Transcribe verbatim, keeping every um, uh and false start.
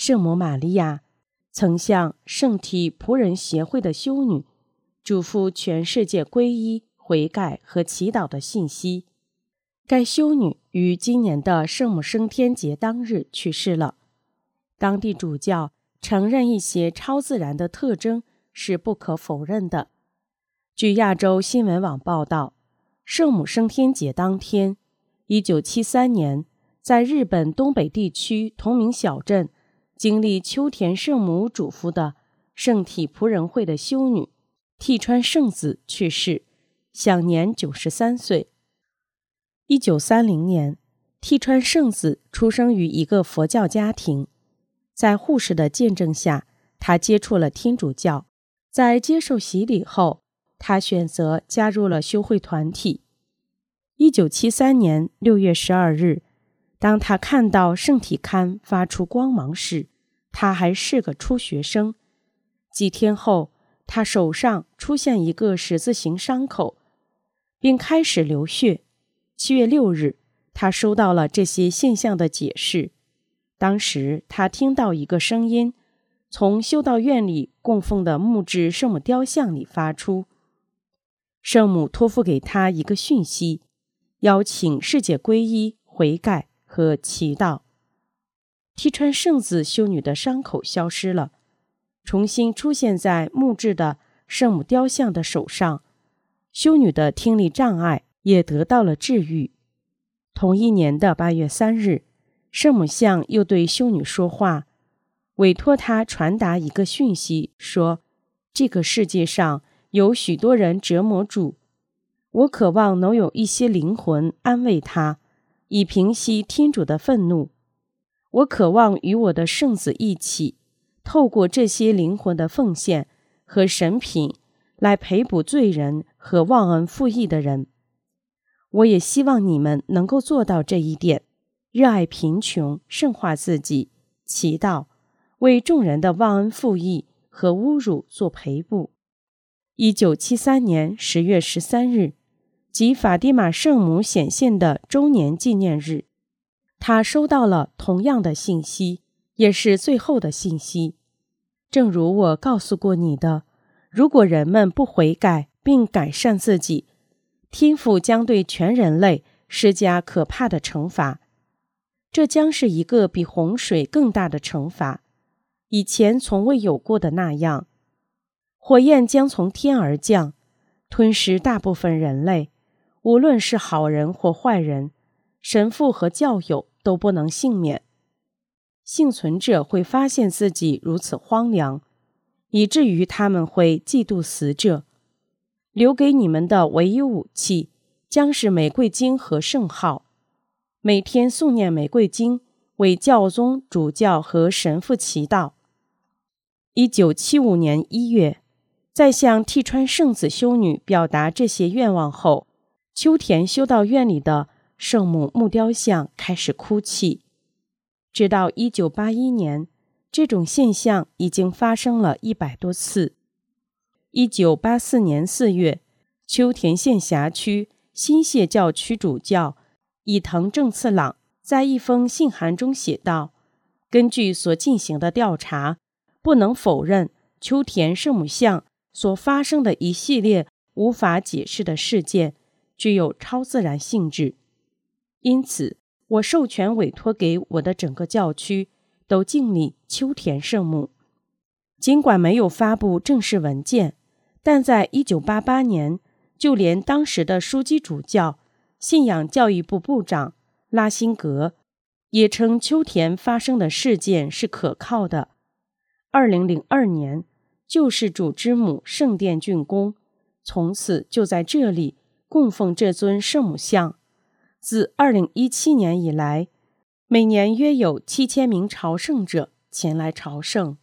圣母玛利亚曾向圣体仆人协会的修女嘱咐全世界皈依、悔改和祈祷的信息。该修女于今年的圣母升天节当日去世了。当地主教承认一些超自然的特征是不可否认的。据亚洲新闻网报道，圣母升天节当天，一九七三年，在日本东北地区同名小镇经历秋田圣母嘱咐的圣体仆人会的修女替川圣子去世，享年九十三岁。一九三零年，替川圣子出生于一个佛教家庭，在护士的见证下，他接触了天主教。在接受洗礼后，他选择加入了修会团体。一九七三年六月十二日，当他看到圣体龛发出光芒时，他还是个初学生。几天后，他手上出现一个十字形伤口，并开始流血。七月六日，他收到了这些现象的解释。当时他听到一个声音从修道院里供奉的木质圣母雕像里发出，圣母托付给他一个讯息，邀请世界皈依、悔改和祈祷。替川圣子修女的伤口消失了，重新出现在木质的圣母雕像的手上，修女的听力障碍也得到了治愈。同一年的八月三日，圣母像又对修女说话，委托她传达一个讯息，说这个世界上有许多人折磨主，我渴望能有一些灵魂安慰他，以平息天主的愤怒。我渴望与我的圣子一起，透过这些灵魂的奉献和神品来赔补罪人和忘恩负义的人。我也希望你们能够做到这一点，热爱贫穷，圣化自己，祈祷，为众人的忘恩负义和侮辱做赔补。一九七三年十月十三日，即法蒂玛圣母显现的周年纪念日，他收到了同样的信息，也是最后的信息。正如我告诉过你的，如果人们不悔改并改善自己，天父将对全人类施加可怕的惩罚。这将是一个比洪水更大的惩罚，以前从未有过的那样。火焰将从天而降，吞噬大部分人类，无论是好人或坏人，神父和教友都不能幸免。幸存者会发现自己如此荒凉，以至于他们会嫉妒死者。留给你们的唯一武器将是玫瑰经和圣号，每天诵念玫瑰经，为教宗、主教和神父祈祷。一九七五年一月，在向替川圣子修女表达这些愿望后，秋田修道院里的圣母木雕像开始哭泣。直到一九八一年，这种现象已经发生了一百多次。一九八四年四月，秋田县辖区新泻教区主教伊藤正次郎在一封信函中写道：根据所进行的调查，不能否认秋田圣母像所发生的一系列无法解释的事件具有超自然性质。因此，我授权委托给我的整个教区都敬礼秋田圣母。尽管没有发布正式文件，但在一九八八年，就连当时的枢机主教、信仰教育部部长拉辛格也称秋田发生的事件是可靠的。二零零二年，救世主之母圣殿竣工，从此就在这里供奉这尊圣母像。自二零一七年以来，每年约有七千名朝圣者前来朝圣。